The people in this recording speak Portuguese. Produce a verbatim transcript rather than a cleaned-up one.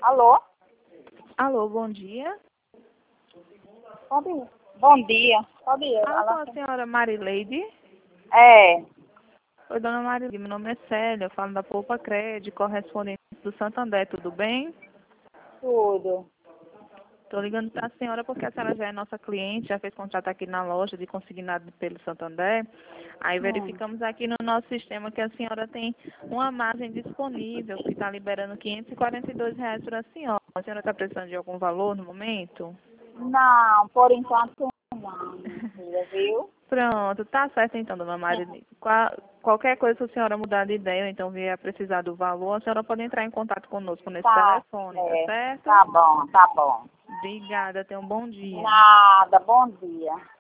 Alô? Alô, bom dia. Pode ir. Bom dia. Pode ir. Fala Ela... com a senhora Marileide. É, Oi, dona Marileide, meu nome é Célia, eu falo da Poupa Crédito, correspondente do Santander, tudo bem? tudo. Estou ligando para a senhora porque a senhora já é nossa cliente, já fez contrato aqui na loja de consignado pelo Santander. Aí Hum. verificamos aqui no nosso sistema que a senhora tem uma margem disponível que está liberando quinhentos e quarenta e dois reais para a senhora. A senhora está precisando de algum valor no momento? Não, por enquanto não, minha filha, viu? Pronto, tá certo então, dona Marilene. Qua- Qualquer coisa, se a senhora mudar de ideia ou então vier a precisar do valor, a senhora pode entrar em contato conosco nesse Tá, telefone, tá é. certo? Tá bom, tá bom. Obrigada, tenha um bom dia. Nada, bom dia.